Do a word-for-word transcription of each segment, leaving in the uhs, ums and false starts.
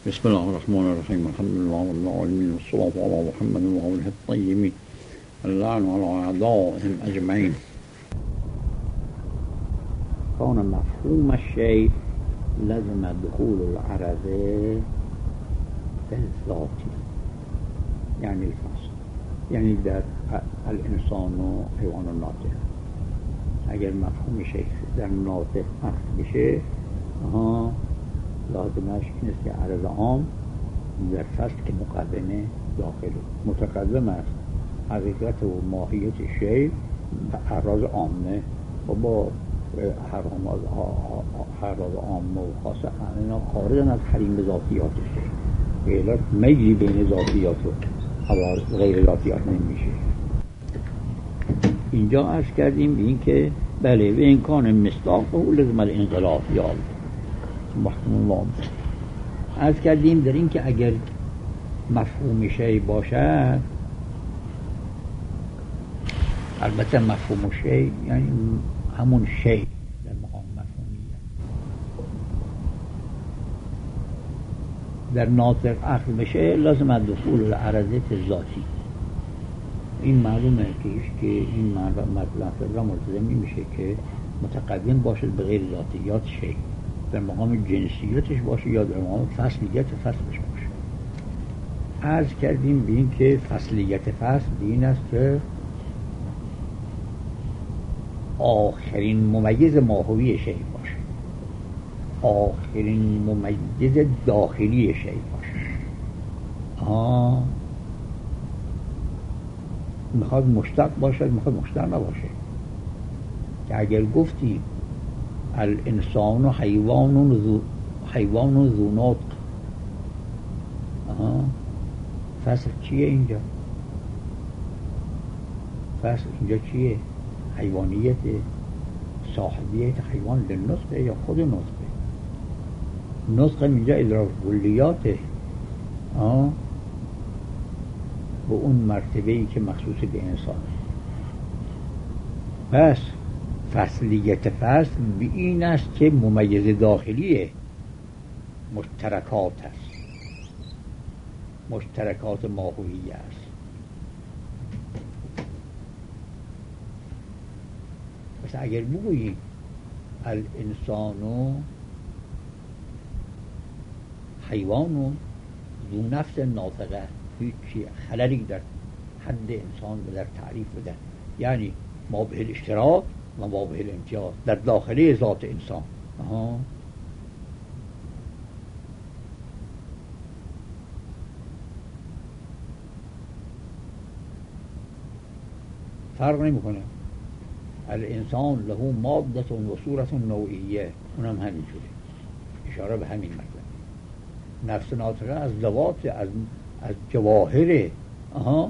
بسم الله الرحمن الرحيم. الحمد لله رب العالمين، والصلاة على محمد وآله الطيبين، اللعن على أعدائهم أجمعين. كان مفهوم الشيء لزم دخول العرض في الذات، يعني الفصل، يعني در الانسان و حیوان ناطق. اگر مفهوم شیء در ناطق اخذ بشه، آها لازمش این است که عرض عام در فصل که مقدمه داخل متقدم است. حقیقت و ماهیت شیء اعراض عامه و با اعراض عامه و خاصه اینا خارج از حریم ذاتیات شیء، غیر میلی بین ذاتیات و غیر ذاتیات نمیشه. اینجا عرض کردیم به این که بله و این کان مصداق و لازم الانقلاب یاد محکم الله. عرض کردیم در این که اگر مفهوم شیء باشد، البته مفهوم شیء یعنی همون شیء در مقام مفهومیه، در ناطق اخذ بشه لازم دخول العرضه ذاتی. این معلومه که که این مطلب را ملتزم میشه که متقدم باشد به غیر ذاتیات شیء، در مقام جنسیتش باشه یا در مقام فصلیت فصلش باشه. عرض کردیم به این که فصلیت فصل این است که آخرین ممیز ماهوی شیء باشه، آخرین ممیز داخلی شیء باشه. آه میخواد مشتق باشد، میخواد مشتق نباشه. که اگر گفتی الانسان حیوان ذو حیوان ذو نطق، فصل چیه اینجا؟ فصل اینجا چیه؟ حیوانیت، صاحبیت حیوان للنطق یا خود نطقه؟ نطق اینجا ادراک کلیاته به اون مرتبه‌ای که مخصوص به انسان. پس فصلیت فصل به این است که ممیز داخلی مشترکات است، مشترکات ماهویه است. پس اگر بگوییم الانسان حیوان ذو نفس ناطقه، هیچی خللی در حد انسان و در تعریف بدن، یعنی ما به الاشتراک و ما به الامتیاز در داخله ذات انسان. آها. فرق نمی کنه. الانسان له ماده و صورت نوعیه، اونم همینجوره، اشاره به همین مطلب. نفس ناطقه از ذوات، از از جواهره. آها.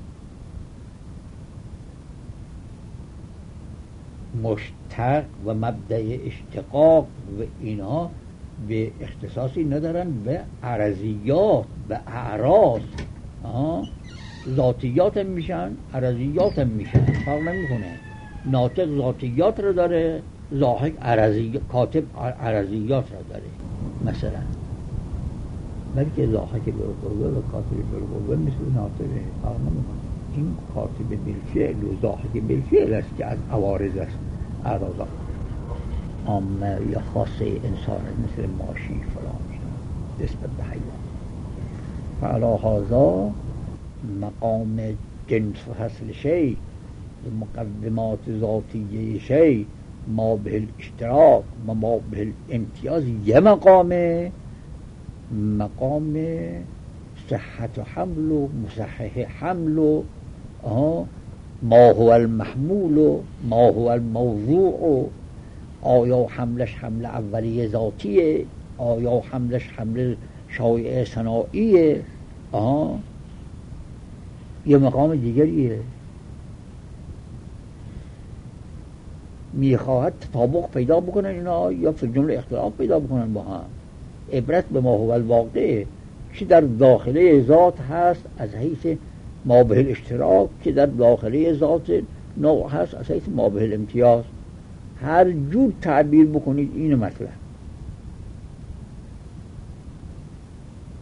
مشتق و مبدأ اشتقاق و اینها به اختصاصی ندارن به عرضیات، به اعراض. آها. ذاتیات هم میشن، عرضیات هم میشن، فرق نمیکنه. ناطق ذاتیات رو داره، ضاحک عرضی، کاتب عرضیات رو داره. مثلا بلکه ضاحک بالقوه و کاتب بالقوه مثل ناطقه، فرق نمیکنه. این کاتب بالفعل و ضاحک بالفعل است که از عوارض است، اعراض عامه یا خاصه انسان مثل ماشی فلان نسبت به حیوان. فعلا هذا مقام جنس و فصل شیء، مقدمات ذاتیه شیء، ما به الاشتراک و ما به الامتیاز، یه مقامه، مقام صحت حمل و مصحح حمل و ما هو المحمول و ما هو الموضوع و آیا حملش حمل اولیه ذاتیه، آیا حملش حمل شایع صناعیه. آها. یه مقام دیگریه، میخواهد تطابق پیدا بکنن اینا یا فی جمله اختلاف پیدا بکنن با هم. عبرت به ما هو الواقع که در داخله ذات هست از حیث ما به الاشتراک، که در داخله ذات نوع هست از حیث ما به الامتیاز. هر جور تعبیر بکنید این مطلب.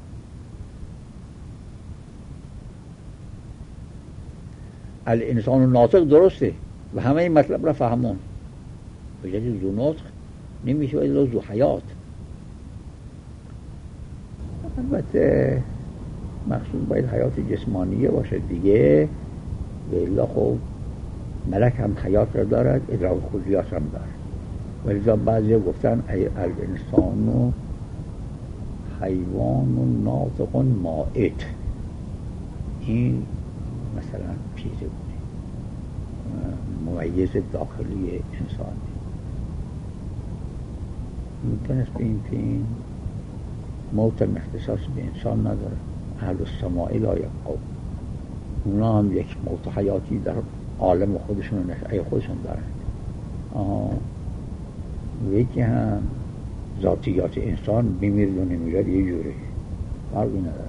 الانسان ناطق درسته و همه این مطلب را فهمون. بجد ذو نطق نمیشه باید ذو حیات. البته مقصود باید حیات جسمانیه باشه دیگه، و الا خب ملک هم حیات را دارد، ادراک خودیات هم دارد. ولذا بعضی گفتن الانسان حیوان ناطق مائت. این مثلا چیزی بوده ممیز داخلی انسان. ممکن است به این که این موت هم اختصاص به انسان نداره. اهل السماء لا یبقون، اونا هم یک موت حیاتی در عالم خودشون و نشأه خودشون دارند. آها و یکی هم ذاتیات انسان بمیرد و نمیرد یه جوره فرقی نداره.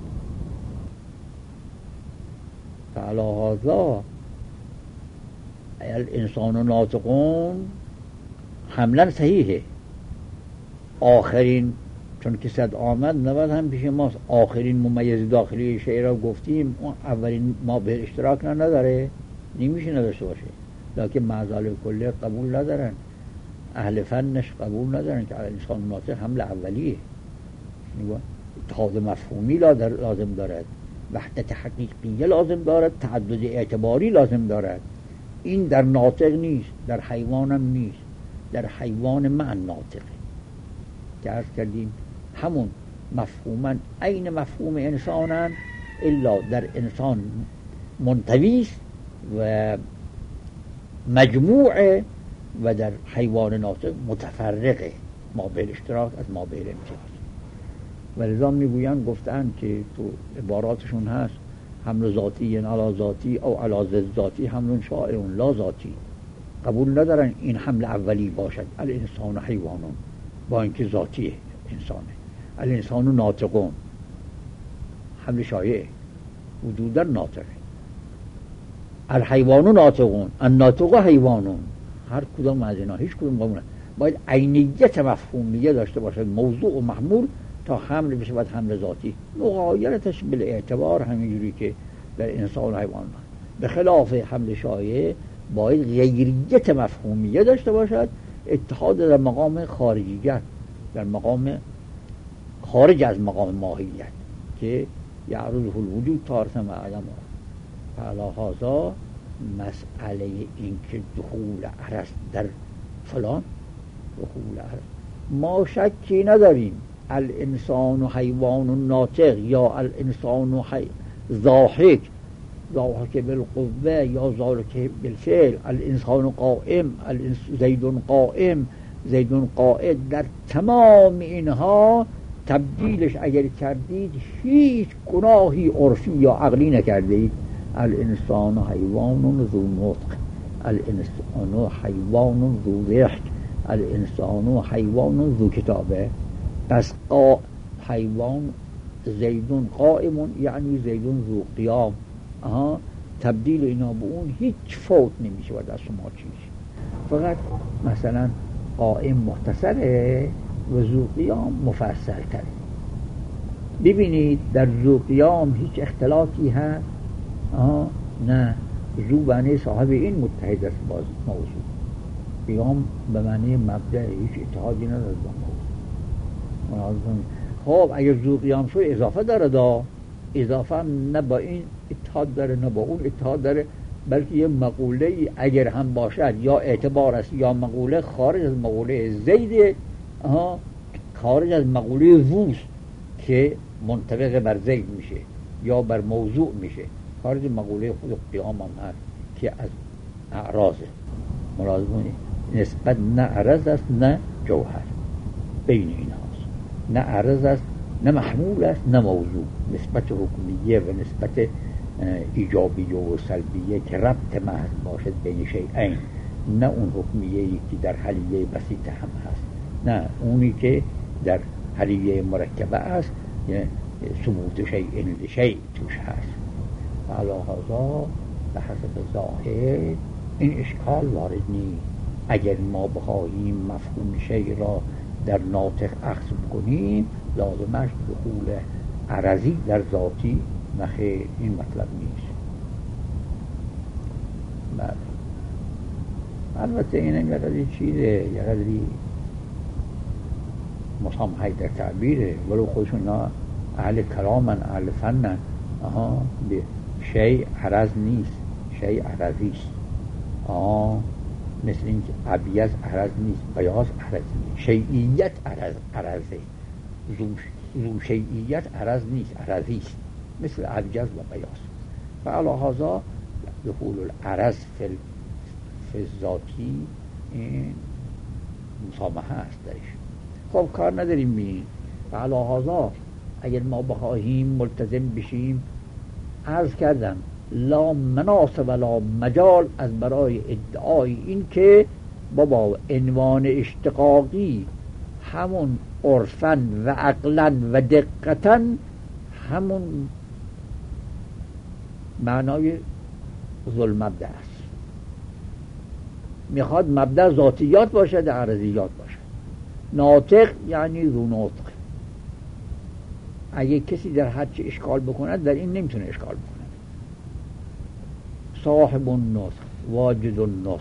فعلی هذا الانسان ناطقون حملا صحیحه. آخرین چون که صد آمد نود هم پیش ماست. آخرین ممیز داخلی شیء را گفتیم، اون اولین ما به اشتراک نداره، نمیشه نداشته باشه. لکن معضل کلی قبول ندارن، اهل فنش قبول ندارن که انسان ناطق حمل اولیه. اتحاد مفهومی لازم دارد، وحدت حقیقیه لازم دارد، تعدد اعتباری لازم دارد. این در ناطق نیست، در حیوان هم نیست. در حیوان مع ناطقه که عرض کردیم همون مفهوما عین مفهوم انسانن، الا در انسان منطویست و مجموعه، و در حیوان ناطق متفرقه، ما به اشتراک از ما به امتیاز. ولذا میگویند گفتن که تو عباراتشون هست حمل ذاتی علی ذاتی او علی ضد ذاتی حمل شائع لا ذاتی. قبول ندارن این حمل اولی باشد. الانسان حیوانون با اینکه ذاتیه انسانه. الانسان ناطقون حمل شایعه، وجودا ناطقه. الحیوان ناطقون الناطق حیوانون. هر کدام از اینا هیچ کدوم قبول باید عینیت مفهومیه داشته باشد، موضوع و محمول، تا حمل بشه باید حمل ذاتی. مغایرتش بالاعتبار همینجوری که در انسان و حیوان، به خلاف حمل شایعه باید غیریت مفهومیه داشته باشد، اتحاد در مقام خارجیت، در مقام خارج از مقام ماهیت که یعرضه الوجود تارة مع عدم. فعلی هذا مسئله این که دخول عرض در فلان دخول عرض ما شکی نداریم. الانسان و حیوان ناطق یا الانسان و حی... ضاحک ضاحک بالقوه یا ضاحک بالفعل، الانسان قائم الانس... زید قائم زید قائد، در تمام اینها تبدیلش اگر کردید هیچ گناهی عرفی یا عقلی نکردید. الانسان حیوان ذو نطق، الانسان حیوان ذو ضحک، الانسان حیوان ذو کتابه. پس قا حیوان زیدون قائمون یعنی زیدون ذو قیام. آها تبدیل اینا به اون هیچ فوت نمیشه و در شما چیز. فقط مثلا قائم مختصره و ذو قیام مفصل تره. ببینید در ذو قیام هیچ اختلاطی هست؟ آه نه، ذو بنی صاحب این متحد است باز موضوع. قیام به معنی مبدأ، هیچ اتحادی ندارد با موضوع. خب اگر ذو قیام شو اضافه داره، دا اضافه نه با این اتحاد داره نه با اون اتحاد داره، بلکه یه مقوله اگر هم باشد یا اعتبار است یا مقوله خارج از مقوله زید، آها خارج از مقوله ذوست که منطبق بر زید میشه یا بر موضوع میشه، خارج مقوله خود قیام هم هست که از اعراضه. ملازمونی نسبت نه عرض است نه جوهر، بین این هاست. نه عرض است نه محمول است نه موضوع. نسبت حکمیه و نسبت ایجابیه و سلبیه که ربط محض باشد بین شیئین، نه اون حکمیه‌ای که در حلیه بسیطه هم هست، نه اونی که در حلیه مرکبه است، یعنی ثبوت شیء لشیء توش هست. علی هذا به حسب ظاهر این اشکال وارد نیست. اگر ما بخواهیم مفهوم شیء را در ناطق اخذ کنیم لازمش دخول عرضی در ذاتی، نخیر این مطلب نیست. بله. البته اینم یه قدری چیزه، یه قدری مسامحه در تعبیره، ولو خودشون اهل کلامن، اهل فنن. آها، به شیء عرض نیست، شیء عرضی است. آه، مثل این که ابیض عرض نیست، بیاض عرض نیست. شیعیت عرض عرضه، ذو شیعیت عرض نیست، عرضی است، مثل ابیض و بیاض. و علی هذا دخول العرض فی فی ذاتی این مسامحه است درش. خب کار نداریم بین. و علی هذا اگر ما بخواهیم ملتزم بشیم، عرض کردم لا مناس ولا مجال از برای ادعای این که بابا عنوان اشتقاقی همون عرفن و عقلن و دقتن همون معنای ذوالمبدأ است. میخواد مبدأ ذاتیات باشد، عرضیات باشد. ناطق یعنی ذو نطق. اگه کسی در هر چه اشکال بکند، در این نمیتونه اشکال بکند. صاحب النطق، واجد النطق.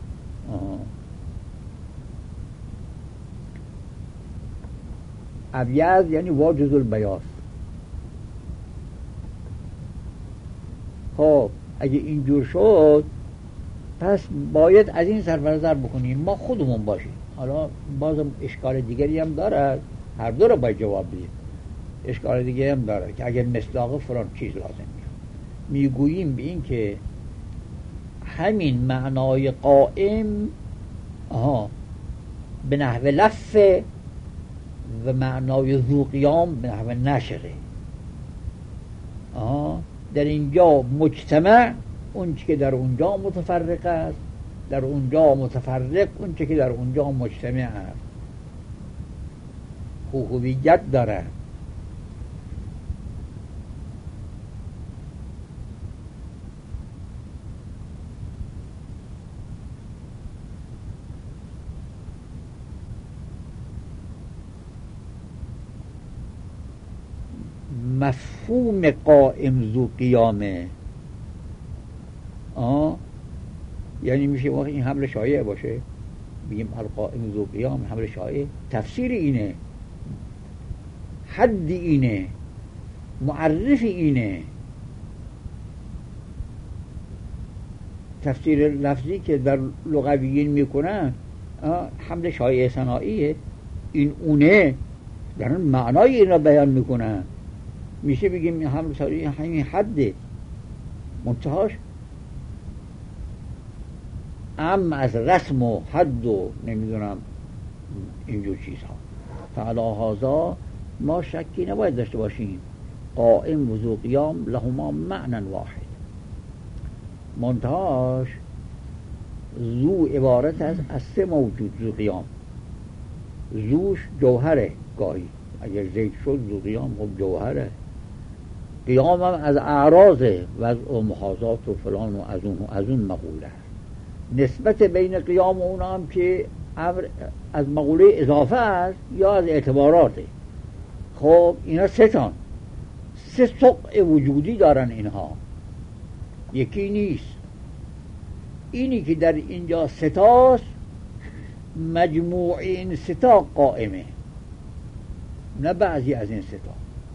ابیض یعنی واجد البیاض. خب اگه اینجور شد، پس باید از این صرف نظر بکنیم ما خودمون باشیم. حالا بازم اشکال دیگری هم داره، هر دو رو باید جواب بدیم. اشکال دیگری هم داره که اگر مصداق فلان چیز لازم میشه، میگوییم به این که همین معنای قائم آها به نحو لف و معنای ذو قیام به نحو نشره. آها در اینجا مجتمع اون چی که در اونجا متفرق است، در اونجا متفرق اون چی که در اونجا مجتمع است. هویت داره. مفهوم قائم ذو قیامه. آه یعنی میشه واقعا این حمل شایع باشه، بگیم القائم ذو قیام حمل شایع. تفسیر اینه، حد اینه، معرف اینه. تفسیر لفظی که در لغویین میکنن حمل شایع صناعیه، این اونه در معنای این را بیان میکنن. میشه بگیم حمل شایع همین حده، منتهاش ام از رسم و حد و نمیدونم اینجور چیزها. فعلا هذا ما شکی نباید داشته باشیم قائم و ذو قیام لهما معنی واحد. منتهاش ذو عبارت از از سه موجود. ذو قیام ذوش جوهره، گاهی اگر زید شد ذو قیام خب جوهره. قیام هم از اعراضه، وضع و محاذات و فلان و از اون و از اون مقوله. نسبت بین قیام و اون هم که امر از مقوله اضافه است یا از اعتباراته. خب اینا سه تان سه سقع وجودی دارن اینها، یکی نیست. اینی که در اینجا ستاست مجموع این ستا قائمه، نه بعضی از این ستا.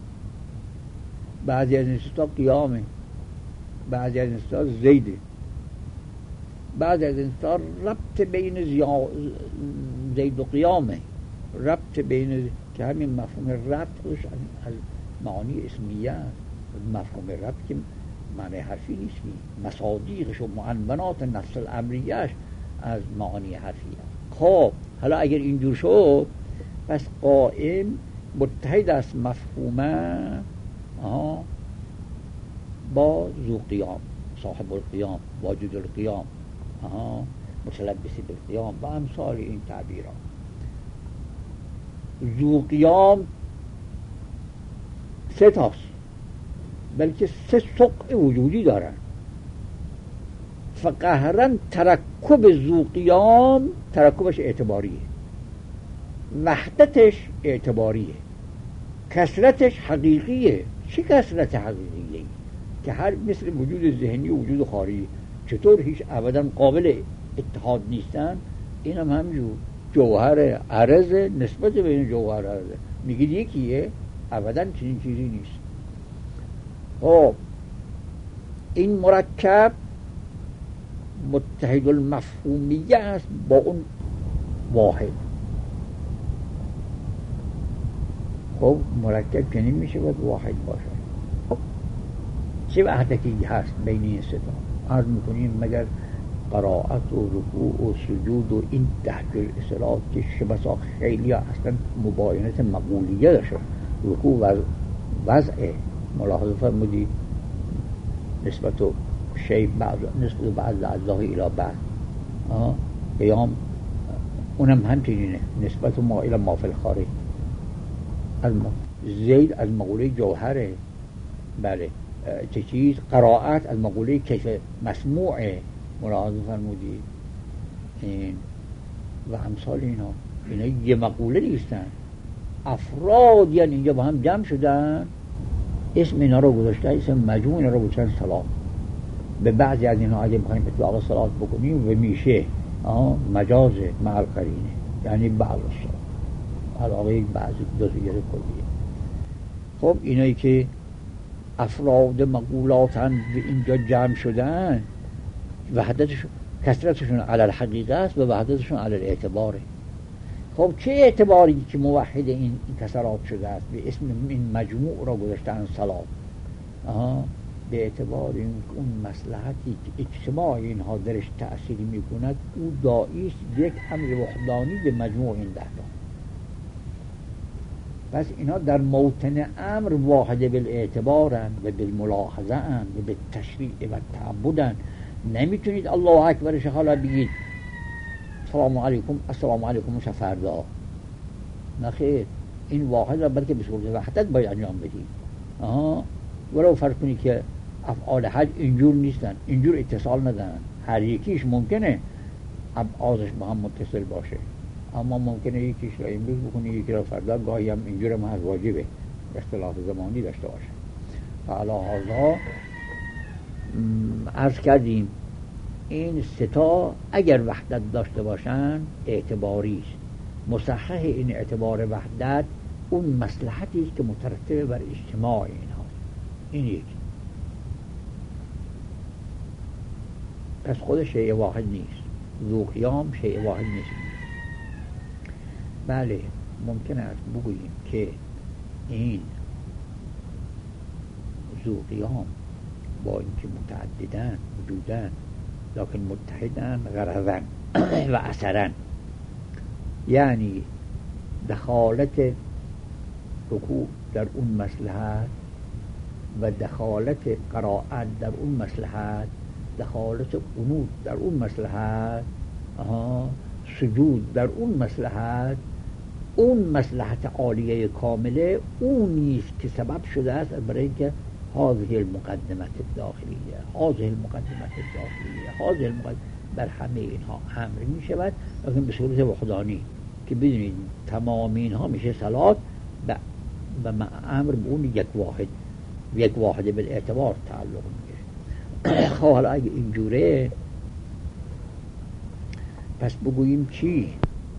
بعضی از این ستا قیامه، بعضی از این ستا زیده، بعضی از این ستا ربط بین زیا... زید و قیامه، ربط بین که همین مفهوم ربطش از معانی اسمیه است. مفهوم ربط که معنی حرفی نیست، مصادیقش و معنونات نفس الامریهش از معانی حرفی است. خب حالا اگر اینجور شد، پس قائم متحد است مفهومه آها با ذو قیام، صاحب القیام، واجد القیام، آها متلبس بالقیام و امثال این تعبیرات. ذو قیام سه تاست، بلکه سه سقع وجودی دارن. فقهرا ترکب ذو قیام ترکبش اعتباریه، وحدتش اعتباریه، کثرتش حقیقیه. چه کثرت حقیقیه؟ که هر مثل وجود ذهنی و وجود خارجی، چطور هیچ ابدا قابل اتحاد نیستن، این هم همینجور جوهر عرض نسبت بین جوهر عرض میگید یکیه، ابدا چنین چیزی نیست. خب این مرکب متحد المفهومیه است با اون واحد. خب مرکب چنین میشه باید واحد باشه. خب چه وحدتی هست بین این سه تا؟ عرض میکنیم مگر قرائت و رکوع و سجود و این تحت اصطلاحات که شبسا خیلی اصلا مباینت مقولیه داشته. رکوع و وضع ملاحظه فرمودید نسبت و شیء بعض نسبت و بعض اعضاء الی بعض، قیام اونم همچنینه نسبت ما الی ما فی الخارج. از زید از مقوله جوهره، بله. چه چیز قرائت از مقوله کیف مسموعه، ملاحظه فرمودید این و امثال اینا. اینا یه مقوله نیستن، افراد یعنی اینجا با هم جمع شدن، اسم اینا رو گذاشته، اسم مجموع اینا رو گذاشتن صلات. به بعضی از اینا اگه بخوایم اطلاق صلات بکنیم و میشه مجاز مع القرینه، یعنی بعض الصلات علاقه بعضی جزئیات کلیه. خب اینایی که افراد مقولاتن و اینجا جمع شدن، وحدتشون کثرتشون علی الحقیقه است و وحدتشون علی الاعتباره. خب چه اعتباری که موحد این, این کسرات شده است به اسم این مجموع را گذاشتن صلات؟ آها، به اعتبار این اون مصلحتی که اجتماع اینها درش تأثیر میکند او داعی است یک امر وحدانی به مجموع این ده تا. پس اینا در موطن امر واحد بالاعتبارن و بالملاحظه ان و بالتشریع و تعبدن. نمیتونید الله اکبرش حالا بگید سلام علیکم السلام علیکم فردا، نخیر، این واحد را بلکه به صورت وحدت باید انجام بدید. آها، ولو فرض کنید که افعال حج اینجور نیستن، اینجور اتصال ندارن، هر یکیش ممکنه ابعادش با هم متصل باشه، اما ممکنه یکیش را امروز بکنی یکی را فردا، گاهی هم اینجور هم از واجبه اختلاف زمانی داشته باشه. فعلا هذا عرض کردیم این ستا اگر وحدت داشته باشن اعتباری است. مصحح این اعتبار وحدت اون مصلحتی است که مترتب بر اجتماع اینها. این یک. پس خود شیء واحد نیست، ذو قیام شیء واحد نیست. بله ممکن است بگوییم که این ذو قیام با اینکه متعددن وجودن لکن متحدن غرضن و اثرن، یعنی دخالت رکوع در اون مصلحت و دخالت قرائت در اون مصلحت، دخالت قنوت در اون مصلحت، آها، سجود در اون مصلحت، اون مصلحت عالیه کامله اون نیست که سبب شده است برای اینکه هذه المقدمت الداخلیه هذه المقدمت الداخلیه هذه المقدمت بر همه اینها امر می شود، لیکن به صورت وحدانی که بدونید تمام اینها میشه صلات و امر به اون یک واحد یک واحد بالاعتبار تعلق میگیره. خب حالا اگه اینجوره پس بگوییم چی؟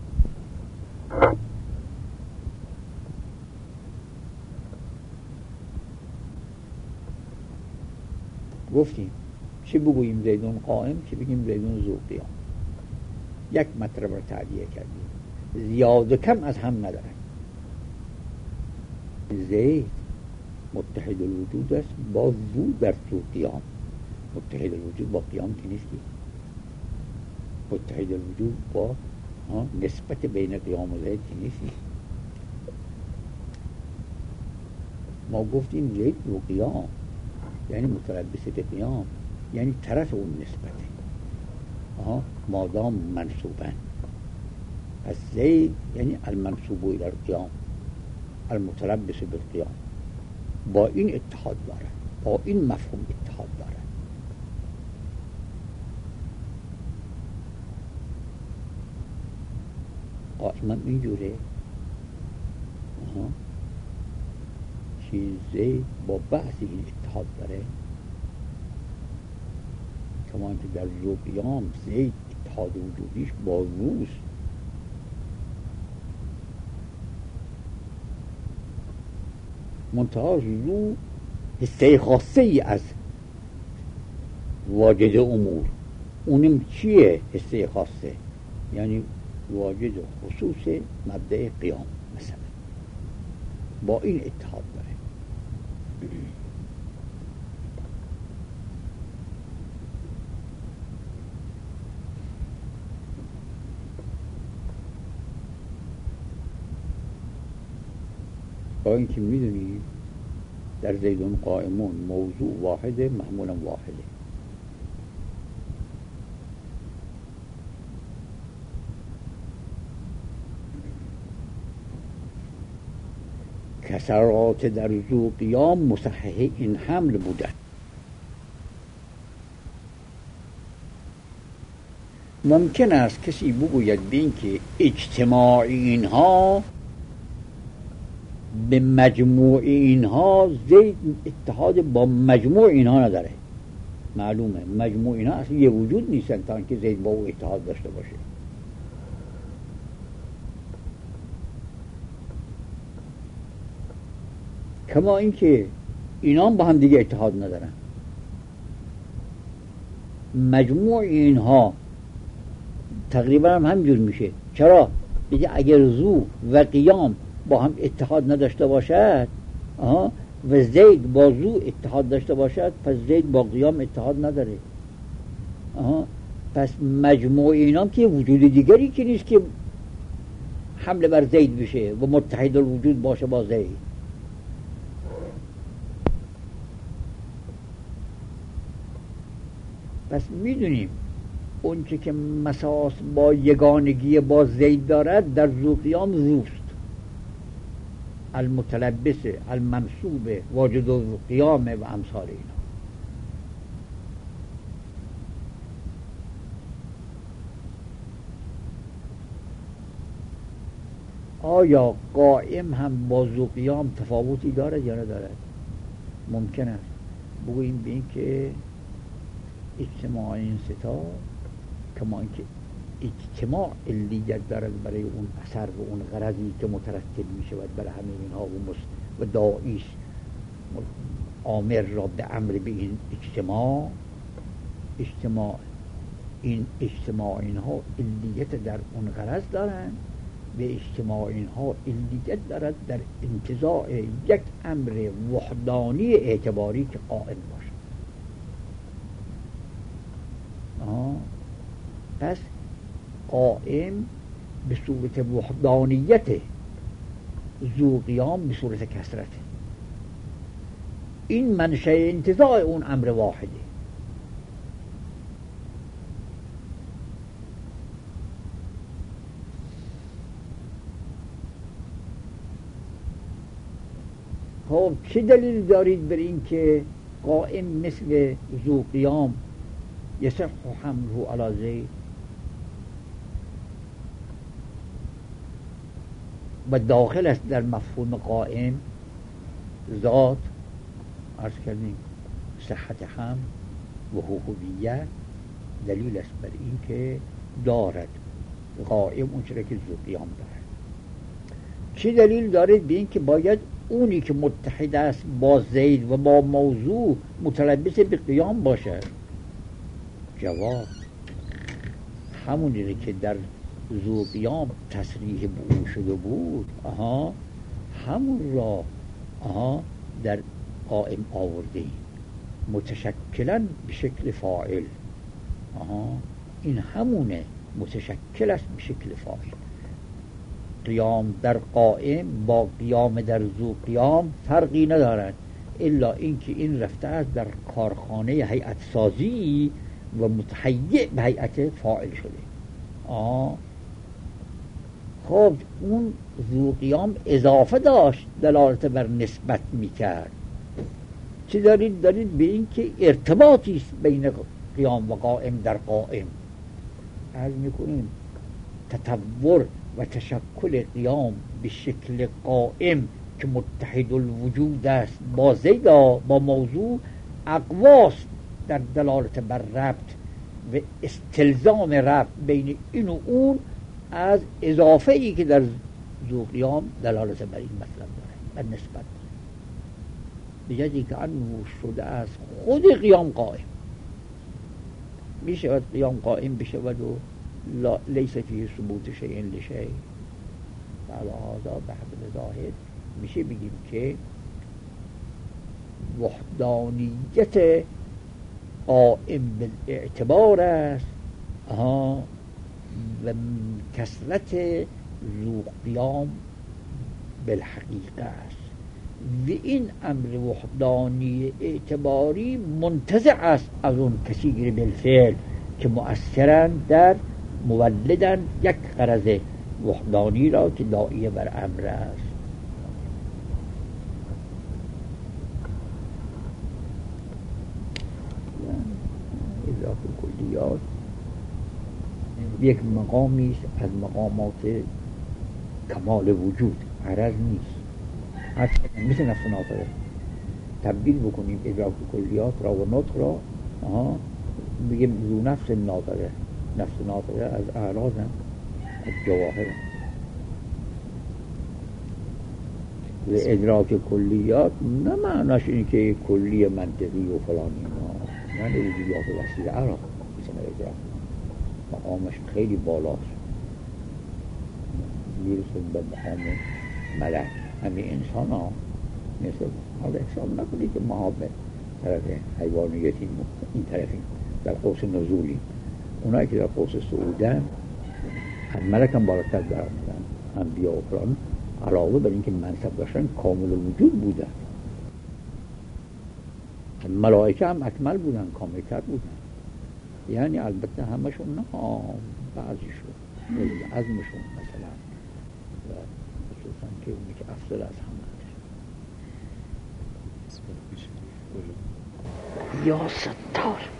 گفتیم چی بگوییم؟ زیدون قائم، چی بگیم؟ زیدون ذو قیام. یک مطلب را تعبیه کردیم، زیاد کم از هم ندارن. زید متحد الوجود است با ذو در ذو قیام. متحد الوجود با قیام که نیستی، متحد الوجود با نسبت بین قیام و زید که نیستی. ما گفتیم زید ذو قیام یعنی متلبس به قیام، یعنی طرف اون نسبته. آها، مادام منصوبن، پس زید یعنی المنصوب الى القیام المتلبس بالقیام. با این اتحاد دارن، با این مفهوم اتحاد دارن. قائما اینجوره. آها، چیز زید با بعضی این اتحاد داره. کما اینکه در ذو قیام زید اتحاد وجودیش با روست، منتها ذو حصه خاصه ای از واجد امور. اونم چیه حصه خاصه؟ یعنی واجد خصوص مبدأ قیام مثلا با این اتحاد داره. با اینکه میدونی در زیدون قائمون موضوع واحده، محمولا واحده. کسرات در ذو قیام مصحح این حمل بودن. ممکن است کسی بگوید به این که اجتماع اینها به مجموع اینها، زید اتحاد با مجموع اینها نداره. معلومه مجموع اینها اصلا یه وجود نیستن تا اینکه زید با او اتحاد داشته باشه. کما اینکه اینا با هم دیگه اتحاد ندارن. مجموع اینها تقریبا هم همینجور میشه. چرا؟ دیگه اگر ذو و قیام با هم اتحاد نداشته باشد آها و زید با ذو اتحاد داشته باشد، پس زید با قیام اتحاد نداره. آها پس مجموع اینام که وجود دیگری که نیست که حمله بر زید بشه و متحد الوجود باشه با زید. پس میدونیم اون چه که مساس با یگانگی با زید دارد در ذو قیام ذوست، المتلبس، المنصوب، واجد القیام و امثال اینا. آیا قائم هم با ذو قیام تفاوتی دارد یا ندارد؟ ممکن است بگوییم به این که اجتماع این ستا کما اینکه اجتماع علیت دارد برای اون اثر و اون غرضی که مترتب می شود برای همه اینها و, و داعیش آمر را به امر به این اجتماع اجتماع این اجتماع اینها علیت در اون غرض دارند، به اجتماع اینها علیت دارد در انتزاع یک امر وحدانی اعتباری که قائم باشد. آه. پس قائم به صورت وحدانیت، ذو قیام به صورت کثرت. این منشأ انتزاع اون امر واحده. خب چه دلیل دارید بر این که قائم مثل ذو قیام یصح حمله علی زید و داخل است در مفهوم قائم ذات، عرض کردیم صحت هم و هویت؟ دلیل است بر این که دارد قائم اون چرا که ذو قیام دارد. چه دلیل دارد به این که باید اونی که متحد است با زید و با موضوع متلبس به قیام باشد؟ جواب همونی که در ذو قیام تصریح به اون شده بود، آها همون را آها در قائم آورده ایم متشکلا به شکل فاعل. آها این همونه، متشکل است به شکل فاعل. قیام در قائم با قیام در ذو قیام فرقی ندارد، الا اینکه این رفته است در کارخانه هیئت سازی و متهیئ به هیئت فاعل شده. آه خب اون ذو قیام اضافه داشت، دلالت بر نسبت میکرد. چه دارید؟ دارید به این که ارتباطی است بین قیام و قائم در قائم. عرض میکنیم تطور و تشکل قیام به شکل قائم که متحد الوجود است با زیدا با موضوع، اقواست در دلالت بر ربط و استلزام ربط بین این و اون از اضافه ای که در ذو قیام دلالت بر این مطلب داره و نسبت داره. دیگه که انوش شده از خود قیام قائم میشود، قیام قائم بشود و لیس فیه ثبوت شیء لشیء. علی هذا به حسب ظاهر میشه بگیم که وحدانیت قائم بالاعتبار است آها و کثرت ذو قیام بالحقیقه است و این امر وحدانی اعتباری منتزع است از اون کثیر بالفعل که مؤثرن در مولدن یک غرض وحدانی را که داعیه بر امر است. ادراک کلیات یک مقامی است از مقامات کمال وجود، عرض نیست. مثل نفس ناطقه تبدیل بکنیم ادراک کلیات را و نطق را آها بگیم ذو نفس ناطقه. نفس ناطقه از اعراض هم از جواهر هم. و ادراک کلیات نه معناش اینه که کلی منطقی و فلانی نه، یعنی وجودیات وسیع عرض مثل ادراک مقامش خیلی بالاست، میرسد به مقام ملک. همین انسان ها مثل حالا حساب نکنید که ما به طرف حیوانیتی این طرفیم در قوس نزولی، اونایی که در قوس صعودن از ملک هم بالاتر در آمدن، انبیا و فلان، علاوه بر اینکه منصب داشتن کامل وجود بودن. ملائکه هم اکمل بودن، کاملتر بودن. یعنی البته همشون نه، بعضیشون عزمشون مثلا و خصوصا که اونی که افضل از همه یا ستار.